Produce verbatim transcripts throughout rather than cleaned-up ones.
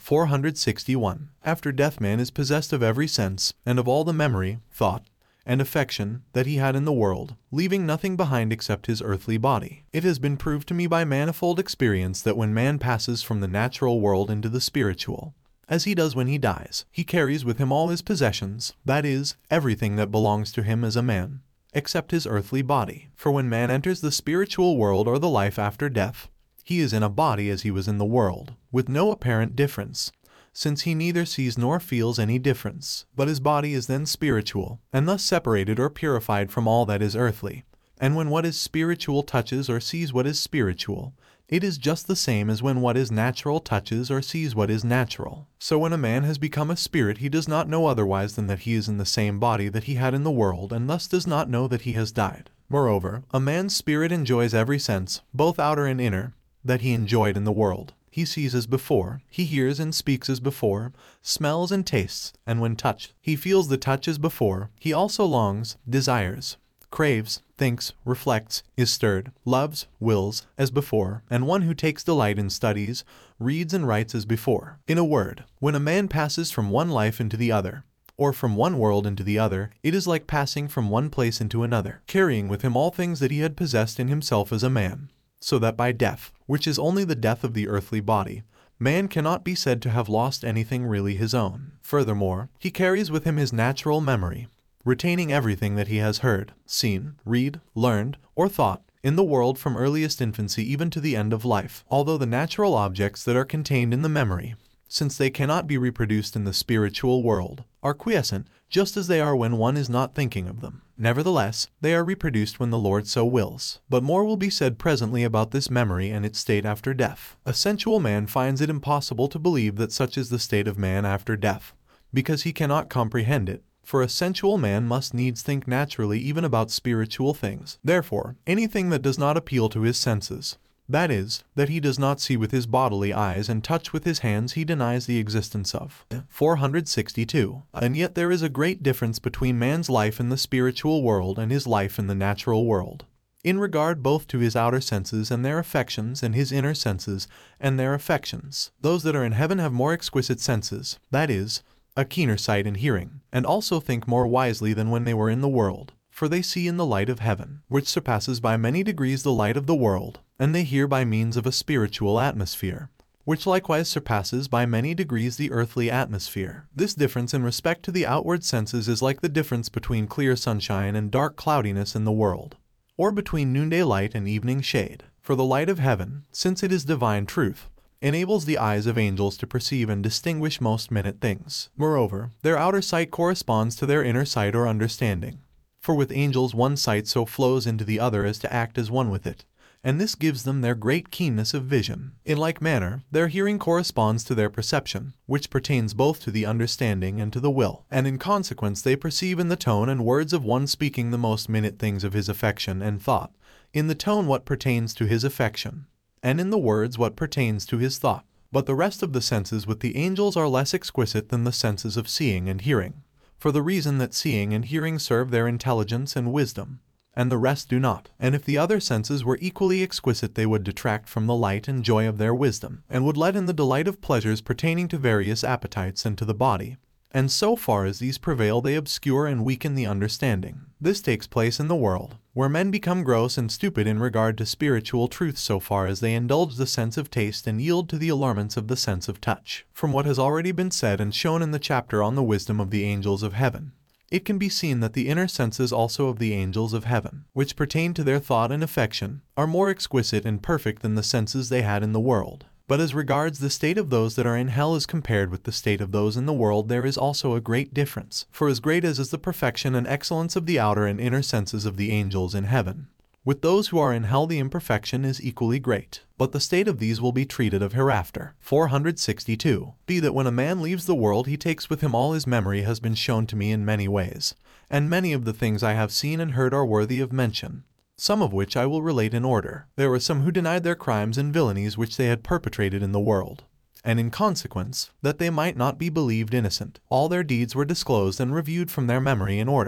four hundred sixty-one. After death man is possessed of every sense, and of all the memory, thought, and affection that he had in the world, leaving nothing behind except his earthly body. It has been proved to me by manifold experience that when man passes from the natural world into the spiritual, as he does when he dies, he carries with him all his possessions, that is, everything that belongs to him as a man, except his earthly body. For when man enters the spiritual world or the life after death, he is in a body as he was in the world, with no apparent difference, since he neither sees nor feels any difference, but his body is then spiritual, and thus separated or purified from all that is earthly. And when what is spiritual touches or sees what is spiritual, it is just the same as when what is natural touches or sees what is natural. So when a man has become a spirit, he does not know otherwise than that he is in the same body that he had in the world, and thus does not know that he has died. Moreover, a man's spirit enjoys every sense, both outer and inner, that he enjoyed in the world. He sees as before, he hears and speaks as before, smells and tastes, and when touched, he feels the touch as before. He also longs, desires, craves, thinks, reflects, is stirred, loves, wills, as before, and one who takes delight in studies, reads and writes as before. In a word, when a man passes from one life into the other, or from one world into the other, it is like passing from one place into another, carrying with him all things that he had possessed in himself as a man. So that by death, which is only the death of the earthly body, man cannot be said to have lost anything really his own. Furthermore, he carries with him his natural memory, retaining everything that he has heard, seen, read, learned, or thought in the world from earliest infancy even to the end of life. Although the natural objects that are contained in the memory, since they cannot be reproduced in the spiritual world, are quiescent, just as they are when one is not thinking of them. Nevertheless, they are reproduced when the Lord so wills. But more will be said presently about this memory and its state after death. A sensual man finds it impossible to believe that such is the state of man after death, because he cannot comprehend it. For a sensual man must needs think naturally even about spiritual things. Therefore, anything that does not appeal to his senses, that is, that he does not see with his bodily eyes and touch with his hands, he denies the existence of. four hundred sixty-two. And yet there is a great difference between man's life in the spiritual world and his life in the natural world, in regard both to his outer senses and their affections and his inner senses and their affections. Those that are in heaven have more exquisite senses, that is, a keener sight and hearing, and also think more wisely than when they were in the world. For they see in the light of heaven, which surpasses by many degrees the light of the world, and they hear by means of a spiritual atmosphere, which likewise surpasses by many degrees the earthly atmosphere. This difference in respect to the outward senses is like the difference between clear sunshine and dark cloudiness in the world, or between noonday light and evening shade. For the light of heaven, since it is divine truth, enables the eyes of angels to perceive and distinguish most minute things. Moreover, their outer sight corresponds to their inner sight or understanding. For with angels one sight so flows into the other as to act as one with it, and this gives them their great keenness of vision. In like manner, their hearing corresponds to their perception, which pertains both to the understanding and to the will, and in consequence they perceive in the tone and words of one speaking the most minute things of his affection and thought, in the tone what pertains to his affection, and in the words what pertains to his thought. But the rest of the senses with the angels are less exquisite than the senses of seeing and hearing, for the reason that seeing and hearing serve their intelligence and wisdom, and the rest do not. And if the other senses were equally exquisite, they would detract from the light and joy of their wisdom, and would let in the delight of pleasures pertaining to various appetites and to the body. And so far as these prevail, they obscure and weaken the understanding. This takes place in the world, where men become gross and stupid in regard to spiritual truth so far as they indulge the sense of taste and yield to the allurements of the sense of touch. From what has already been said and shown in the chapter on the wisdom of the angels of heaven, it can be seen that the inner senses also of the angels of heaven, which pertain to their thought and affection, are more exquisite and perfect than the senses they had in the world. But as regards the state of those that are in hell as compared with the state of those in the world, there is also a great difference. For as great as is the perfection and excellence of the outer and inner senses of the angels in heaven, with those who are in hell the imperfection is equally great. But the state of these will be treated of hereafter. four hundred sixty-two. Be that when a man leaves the world he takes with him all his memory has been shown to me in many ways, and many of the things I have seen and heard are worthy of mention, some of which I will relate in order. There were some who denied their crimes and villainies which they had perpetrated in the world, and in consequence, that they might not be believed innocent, all their deeds were disclosed and reviewed from their memory in order,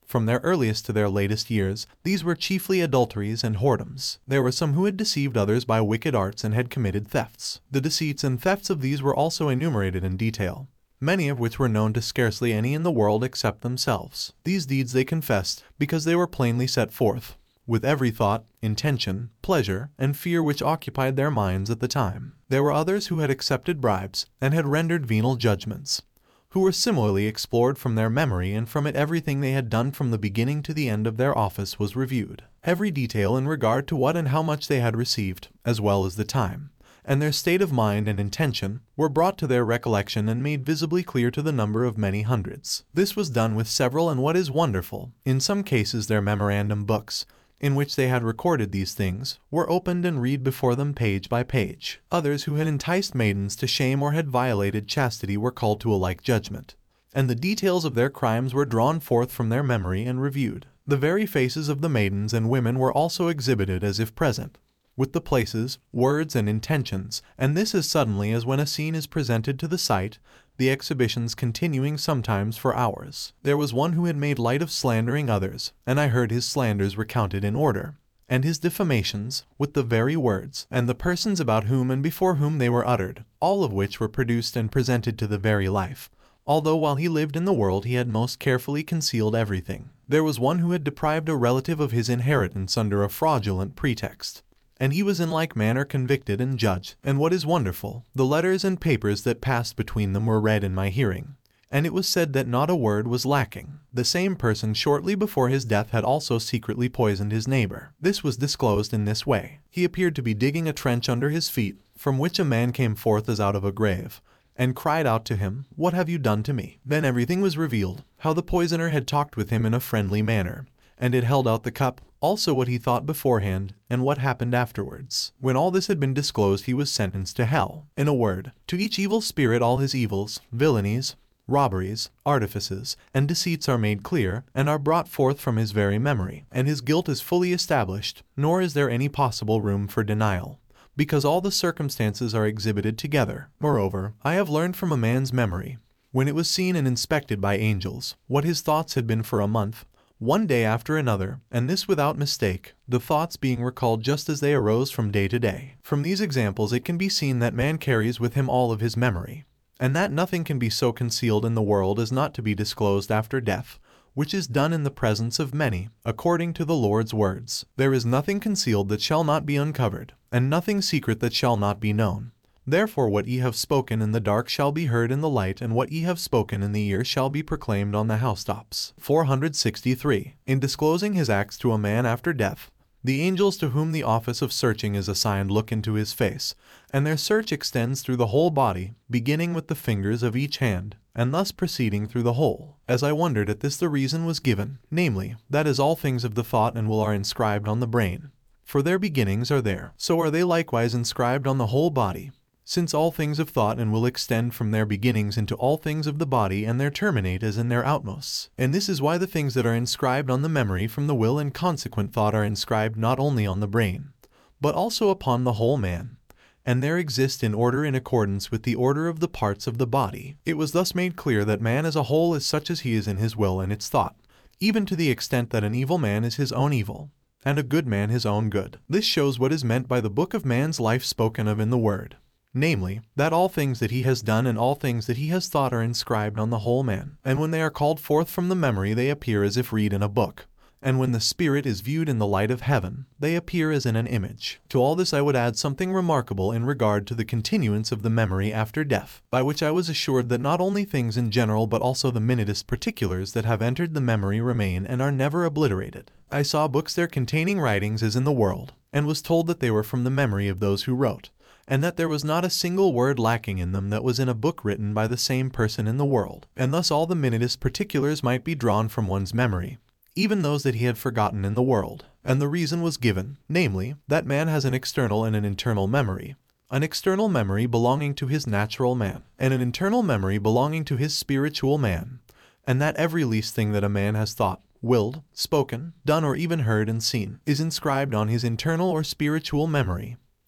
From their earliest to their latest years, these were chiefly adulteries and whoredoms. There were some who had deceived others by wicked arts and had committed thefts. The deceits and thefts of these were also enumerated in detail, many of which were known to scarcely any in the world except themselves. These deeds they confessed, because they were plainly set forth, with every thought, intention, pleasure, and fear which occupied their minds at the time. There were others who had accepted bribes, and had rendered venal judgments, who were similarly explored from their memory, and from it everything they had done from the beginning to the end of their office was reviewed. Every detail in regard to what and how much they had received, as well as the time, and their state of mind and intention, were brought to their recollection and made visibly clear to the number of many hundreds. This was done with several, and what is wonderful, in some cases their memorandum books, in which they had recorded these things, were opened and read before them page by page. Others who had enticed maidens to shame or had violated chastity were called to a like judgment, and the details of their crimes were drawn forth from their memory and reviewed. The very faces of the maidens and women were also exhibited as if present, with the places, words, and intentions, and this as suddenly as when a scene is presented to the sight, the exhibitions continuing sometimes for hours. There was one who had made light of slandering others, and I heard his slanders recounted in order, and his defamations, with the very words, and the persons about whom and before whom they were uttered, all of which were produced and presented to the very life, although while he lived in the world he had most carefully concealed everything. There was one who had deprived a relative of his inheritance under a fraudulent pretext, and he was in like manner convicted and judged. And what is wonderful, the letters and papers that passed between them were read in my hearing, and it was said that not a word was lacking. The same person shortly before his death had also secretly poisoned his neighbor. This was disclosed in this way. He appeared to be digging a trench under his feet, from which a man came forth as out of a grave, and cried out to him, "What have you done to me?" Then everything was revealed, how the poisoner had talked with him in a friendly manner, and had held out the cup, also what he thought beforehand, and what happened afterwards. When all this had been disclosed he was sentenced to hell. In a word, to each evil spirit all his evils, villainies, robberies, artifices, and deceits are made clear, and are brought forth from his very memory, and his guilt is fully established, nor is there any possible room for denial, because all the circumstances are exhibited together. Moreover, I have learned from a man's memory, when it was seen and inspected by angels, what his thoughts had been for a month, one day after another, and this without mistake, the thoughts being recalled just as they arose from day to day. From these examples it can be seen that man carries with him all of his memory, and that nothing can be so concealed in the world as not to be disclosed after death, which is done in the presence of many, according to the Lord's words. There is nothing concealed that shall not be uncovered, and nothing secret that shall not be known. Therefore what ye have spoken in the dark shall be heard in the light, and what ye have spoken in the ear shall be proclaimed on the housetops. four hundred sixty-three. In disclosing his acts to a man after death, the angels to whom the office of searching is assigned look into his face, and their search extends through the whole body, beginning with the fingers of each hand, and thus proceeding through the whole. As I wondered at this, the reason was given, namely, that as all things of the thought and will are inscribed on the brain, for their beginnings are there, so are they likewise inscribed on the whole body, since all things of thought and will extend from their beginnings into all things of the body, and there terminate as in their outmosts. And this is why the things that are inscribed on the memory from the will and consequent thought are inscribed not only on the brain, but also upon the whole man, and there exist in order in accordance with the order of the parts of the body. It was thus made clear that man as a whole is such as he is in his will and its thought, even to the extent that an evil man is his own evil, and a good man his own good. This shows what is meant by the book of man's life spoken of in the Word, namely, that all things that he has done and all things that he has thought are inscribed on the whole man, and when they are called forth from the memory they appear as if read in a book, and when the spirit is viewed in the light of heaven, they appear as in an image. To all this I would add something remarkable in regard to the continuance of the memory after death, by which I was assured that not only things in general but also the minutest particulars that have entered the memory remain and are never obliterated. I saw books there containing writings as in the world, and was told that they were from the memory of those who wrote, and that there was not a single word lacking in them that was in a book written by the same person in the world, and thus all the minutest particulars might be drawn from one's memory, even those that he had forgotten in the world. And the reason was given, namely, that man has an external and an internal memory, an external memory belonging to his natural man, and an internal memory belonging to his spiritual man, and that every least thing that a man has thought, willed, spoken, done, or even heard and seen, is inscribed on his internal or spiritual memory,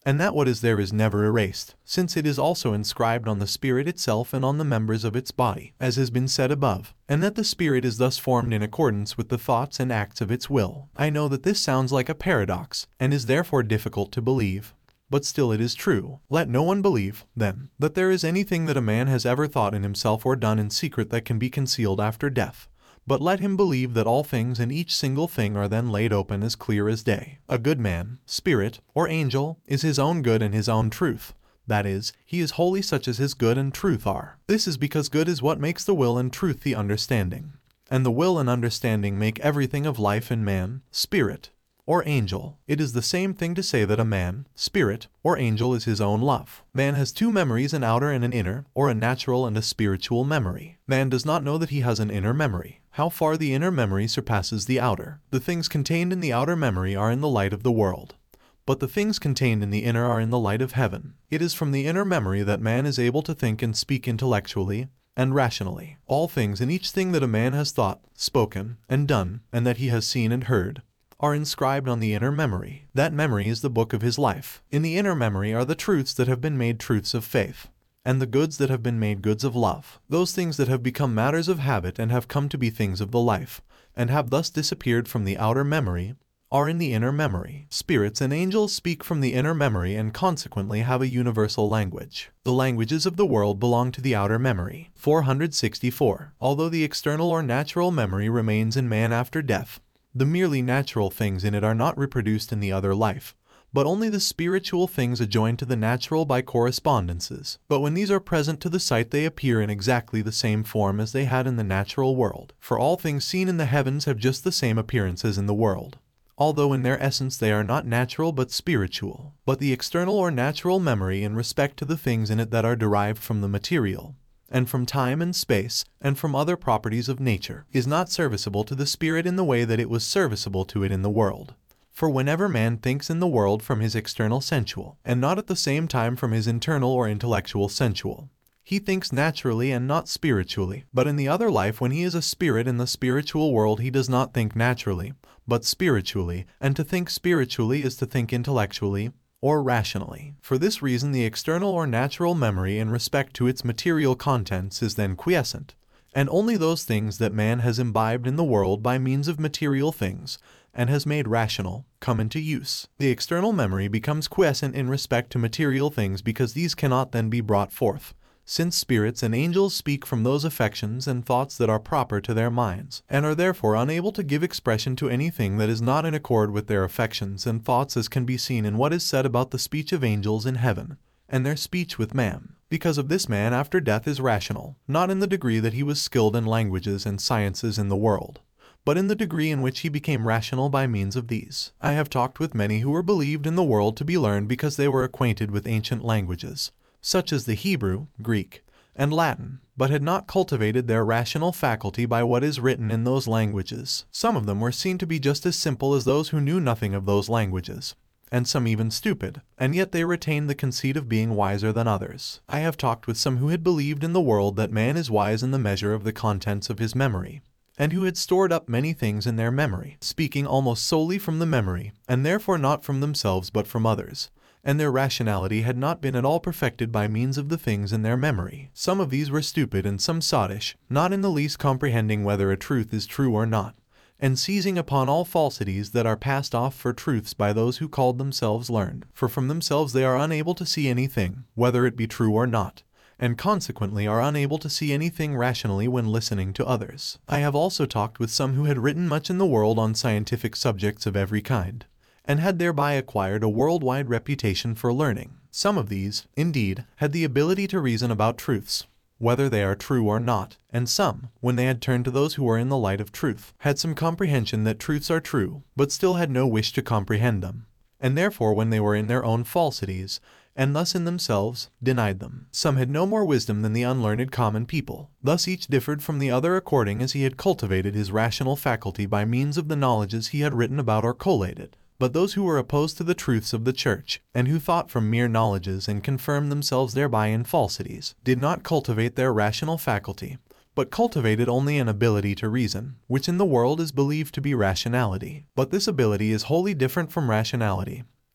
and that what is there is never erased, since it is also inscribed on the spirit itself and on the members of its body, as has been said above, and that the spirit is thus formed in accordance with the thoughts and acts of its will. I know that this sounds like a paradox, and is therefore difficult to believe, but still it is true. Let no one believe, then, that there is anything that a man has ever thought in himself or done in secret that can be concealed after death. But let him believe that all things and each single thing are then laid open as clear as day. A good man, spirit, or angel, is his own good and his own truth. That is, he is wholly such as his good and truth are. This is because good is what makes the will and truth the understanding. And the will and understanding make everything of life in man, spirit, or angel. It is the same thing to say that a man, spirit, or angel is his own love. Man has two memories, an outer and an inner, or a natural and a spiritual memory. Man does not know that he has an inner memory. How far the inner memory surpasses the outer. The things contained in the outer memory are in the light of the world, but the things contained in the inner are in the light of heaven. It is from the inner memory that man is able to think and speak intellectually and rationally. All things and each thing that a man has thought, spoken, and done, and that he has seen and heard, are inscribed on the inner memory. That memory is the book of his life. In the inner memory are the truths that have been made truths of faith, and the goods that have been made goods of love. Those things that have become matters of habit and have come to be things of the life, and have thus disappeared from the outer memory, are in the inner memory. Spirits and angels speak from the inner memory and consequently have a universal language. The languages of the world belong to the outer memory. four hundred sixty-four. Although the external or natural memory remains in man after death, the merely natural things in it are not reproduced in the other life, but only the spiritual things adjoined to the natural by correspondences. But when these are present to the sight, they appear in exactly the same form as they had in the natural world. For all things seen in the heavens have just the same appearance as in the world, although in their essence they are not natural but spiritual. But the external or natural memory in respect to the things in it that are derived from the material, and from time and space, and from other properties of nature, is not serviceable to the spirit in the way that it was serviceable to it in the world. For whenever man thinks in the world from his external sensual, and not at the same time from his internal or intellectual sensual, he thinks naturally and not spiritually. But in the other life, when he is a spirit in the spiritual world, he does not think naturally, but spiritually, and to think spiritually is to think intellectually, or rationally. For this reason the external or natural memory in respect to its material contents is then quiescent, and only those things that man has imbibed in the world by means of material things, and has made rational, come into use. The external memory becomes quiescent in respect to material things because these cannot then be brought forth, since spirits and angels speak from those affections and thoughts that are proper to their minds, and are therefore unable to give expression to anything that is not in accord with their affections and thoughts, as can be seen in what is said about the speech of angels in heaven, and their speech with man. Because of this, man after death is rational, not in the degree that he was skilled in languages and sciences in the world, but in the degree in which he became rational by means of these. I have talked with many who were believed in the world to be learned because they were acquainted with ancient languages, such as the Hebrew, Greek, and Latin, but had not cultivated their rational faculty by what is written in those languages. Some of them were seen to be just as simple as those who knew nothing of those languages, and some even stupid, and yet they retained the conceit of being wiser than others. I have talked with some who had believed in the world that man is wise in the measure of the contents of his memory, and who had stored up many things in their memory, speaking almost solely from the memory, and therefore not from themselves but from others, and their rationality had not been at all perfected by means of the things in their memory. Some of these were stupid and some sottish, not in the least comprehending whether a truth is true or not, and seizing upon all falsities that are passed off for truths by those who called themselves learned. For from themselves they are unable to see anything, whether it be true or not, and consequently are unable to see anything rationally when listening to others. I have also talked with some who had written much in the world on scientific subjects of every kind, and had thereby acquired a worldwide reputation for learning. Some of these, indeed, had the ability to reason about truths, whether they are true or not, and some, when they had turned to those who are in the light of truth, had some comprehension that truths are true, but still had no wish to comprehend them, and therefore when they were in their own falsities, and thus in themselves, denied them. Some had no more wisdom than the unlearned common people. Thus each differed from the other according as he had cultivated his rational faculty by means of the knowledges he had written about or collated. But those who were opposed to the truths of the Church, and who thought from mere knowledges and confirmed themselves thereby in falsities, did not cultivate their rational faculty, but cultivated only an ability to reason, which in the world is believed to be rationality. But this ability is wholly different from rationality.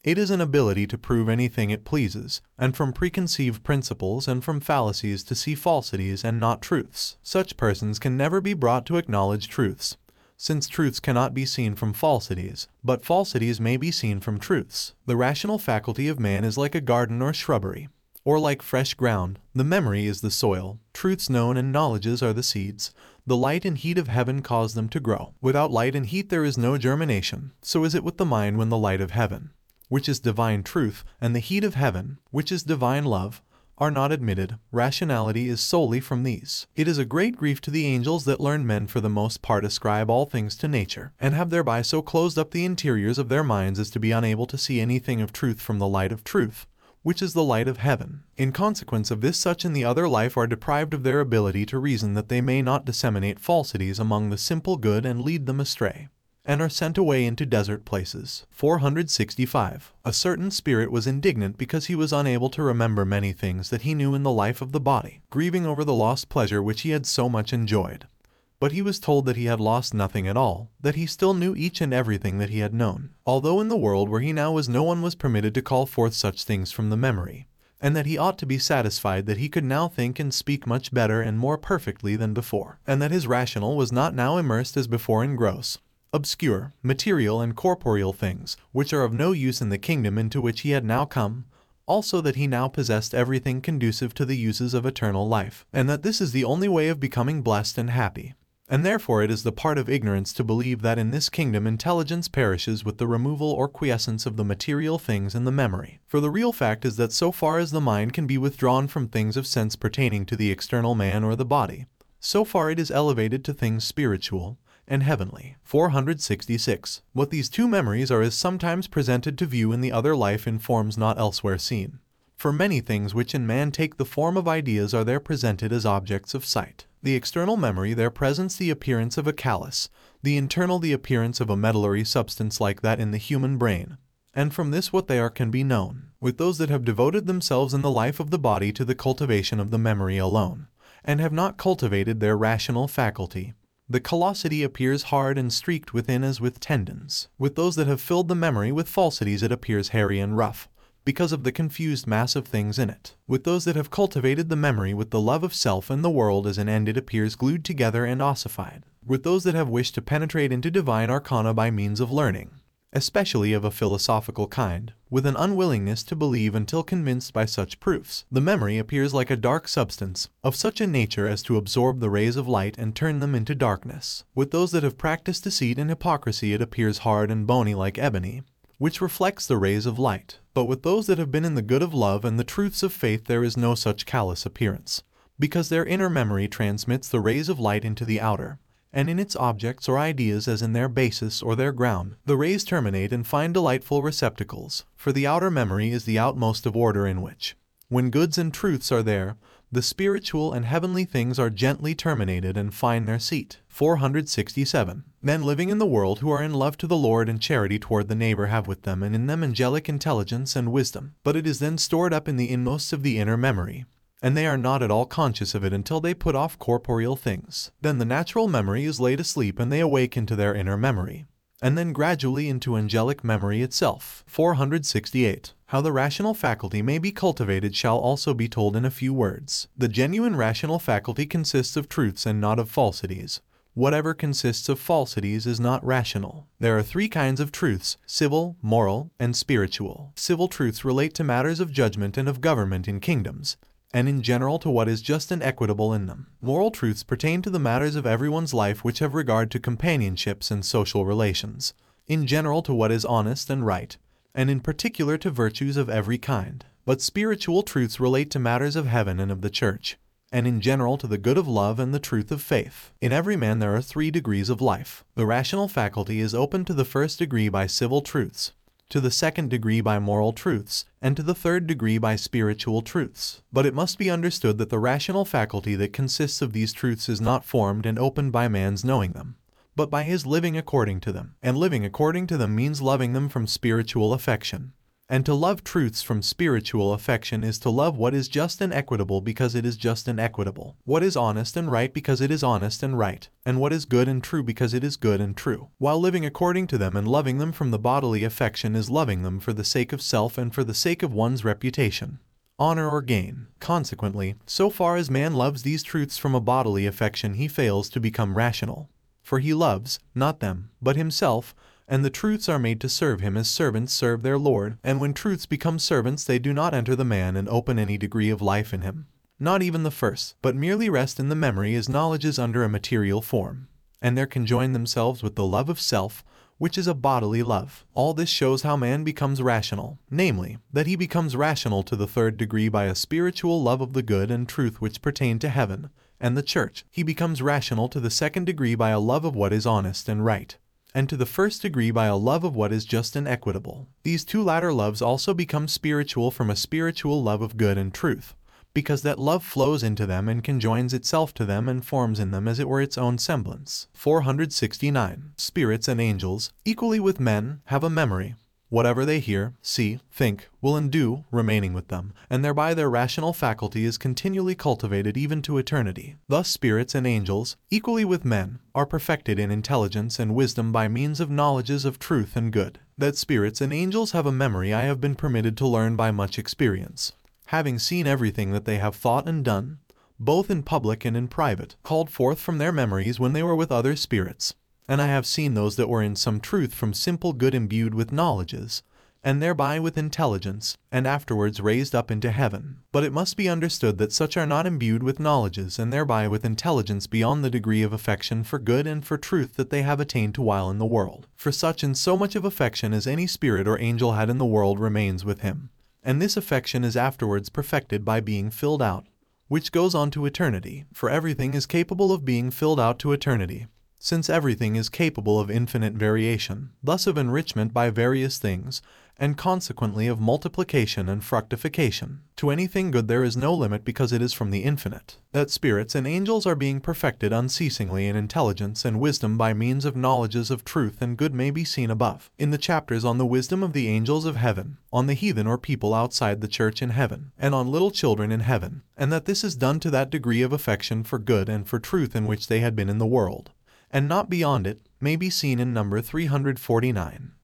It is an ability to prove anything it pleases, and from preconceived principles and from fallacies to see falsities and not truths. Such persons can never be brought to acknowledge truths, since truths cannot be seen from falsities, but falsities may be seen from truths. The rational faculty of man is like a garden or shrubbery, or like fresh ground. The memory is the soil, truths known and knowledges are the seeds. The light and heat of heaven cause them to grow. Without light and heat there is no germination. So is it with the mind when the light of heaven, which is divine truth, and the heat of heaven, which is divine love, are not admitted. Rationality is solely from these. It is a great grief to the angels that learned men for the most part ascribe all things to nature, and have thereby so closed up the interiors of their minds as to be unable to see anything of truth from the light of truth, which is the light of heaven. In consequence of this, such in the other life are deprived of their ability to reason, that they may not disseminate falsities among the simple good and lead them astray, and are sent away into desert places. four hundred sixty-five. A certain spirit was indignant because he was unable to remember many things that he knew in the life of the body, grieving over the lost pleasure which he had so much enjoyed. But he was told that he had lost nothing at all, that he still knew each and everything that he had known, although in the world where he now was no one was permitted to call forth such things from the memory, and that he ought to be satisfied that he could now think and speak much better and more perfectly than before, and that his rational was not now immersed as before in gross, obscure, material and corporeal things, which are of no use in the kingdom into which he had now come, also that he now possessed everything conducive to the uses of eternal life, and that this is the only way of becoming blessed and happy. And therefore it is the part of ignorance to believe that in this kingdom intelligence perishes with the removal or quiescence of the material things in the memory. For the real fact is that so far as the mind can be withdrawn from things of sense pertaining to the external man or the body, so far it is elevated to things spiritual and heavenly. four hundred sixty-six. What these two memories are is sometimes presented to view in the other life in forms not elsewhere seen. For many things which in man take the form of ideas are there presented as objects of sight. The external memory there presents the appearance of a callus, the internal the appearance of a medullary substance like that in the human brain, and from this what they are can be known. With those that have devoted themselves in the life of the body to the cultivation of the memory alone, and have not cultivated their rational faculty, the callosity appears hard and streaked within as with tendons. With those that have filled the memory with falsities it appears hairy and rough, because of the confused mass of things in it. With those that have cultivated the memory with the love of self and the world as an end it appears glued together and ossified. With those that have wished to penetrate into divine arcana by means of learning, especially of a philosophical kind, with an unwillingness to believe until convinced by such proofs, the memory appears like a dark substance, of such a nature as to absorb the rays of light and turn them into darkness. With those that have practiced deceit and hypocrisy it appears hard and bony like ebony, which reflects the rays of light. But with those that have been in the good of love and the truths of faith there is no such callous appearance, because their inner memory transmits the rays of light into the outer, and in its objects or ideas as in their basis or their ground, the rays terminate and find delightful receptacles. For the outer memory is the outmost of order in which, when goods and truths are there, the spiritual and heavenly things are gently terminated and find their seat. four hundred sixty-seven. Men living in the world who are in love to the Lord and charity toward the neighbor have with them and in them angelic intelligence and wisdom, but it is then stored up in the inmost of the inner memory, and they are not at all conscious of it until they put off corporeal things. Then the natural memory is laid asleep and they awake into their inner memory, and then gradually into angelic memory itself. four hundred sixty-eight. How the rational faculty may be cultivated shall also be told in a few words. The genuine rational faculty consists of truths and not of falsities. Whatever consists of falsities is not rational. There are three kinds of truths: civil, moral, and spiritual. Civil truths relate to matters of judgment and of government in kingdoms, and in general to what is just and equitable in them. Moral truths pertain to the matters of everyone's life which have regard to companionships and social relations, in general to what is honest and right, and in particular to virtues of every kind. But spiritual truths relate to matters of heaven and of the church, and in general to the good of love and the truth of faith. In every man there are three degrees of life. The rational faculty is open to the first degree by civil truths, to the second degree by moral truths, and to the third degree by spiritual truths. But it must be understood that the rational faculty that consists of these truths is not formed and opened by man's knowing them, but by his living according to them. And living according to them means loving them from spiritual affection, And to love truths from spiritual affection is to love what is just and equitable because it is just and equitable, what is honest and right because it is honest and right, and what is good and true because it is good and true. While living according to them and loving them from the bodily affection is loving them for the sake of self and for the sake of one's reputation, honor or gain. Consequently, so far as man loves these truths from a bodily affection, he fails to become rational. For he loves, not them, but himself, and the truths are made to serve him as servants serve their Lord, and when truths become servants they do not enter the man and open any degree of life in him, not even the first, but merely rest in the memory as knowledge is under a material form, and there conjoin themselves with the love of self, which is a bodily love. All this shows how man becomes rational, namely, that he becomes rational to the third degree by a spiritual love of the good and truth which pertain to heaven and the church. He becomes rational to the second degree by a love of what is honest and right, and to the first degree by a love of what is just and equitable. These two latter loves also become spiritual from a spiritual love of good and truth, because that love flows into them and conjoins itself to them and forms in them as it were its own semblance. four hundred sixty-nine. Spirits and angels, equally with men, have a memory. Whatever they hear, see, think, will and do, remaining with them, and thereby their rational faculty is continually cultivated even to eternity. Thus spirits and angels, equally with men, are perfected in intelligence and wisdom by means of knowledges of truth and good. That spirits and angels have a memory I have been permitted to learn by much experience, having seen everything that they have thought and done, both in public and in private, called forth from their memories when they were with other spirits. And I have seen those that were in some truth from simple good imbued with knowledges, and thereby with intelligence, and afterwards raised up into heaven. But it must be understood that such are not imbued with knowledges and thereby with intelligence beyond the degree of affection for good and for truth that they have attained to while in the world. For such and so much of affection as any spirit or angel had in the world remains with him, and this affection is afterwards perfected by being filled out, which goes on to eternity. For everything is capable of being filled out to eternity, since everything is capable of infinite variation, thus of enrichment by various things, and consequently of multiplication and fructification. To anything good there is no limit because it is from the infinite. That spirits and angels are being perfected unceasingly in intelligence and wisdom by means of knowledges of truth and good may be seen above, in the chapters on the wisdom of the angels of heaven, on the heathen or people outside the church in heaven, and on little children in heaven, and that this is done to that degree of affection for good and for truth in which they had been in the world, and not beyond it, may be seen in number three hundred forty-nine.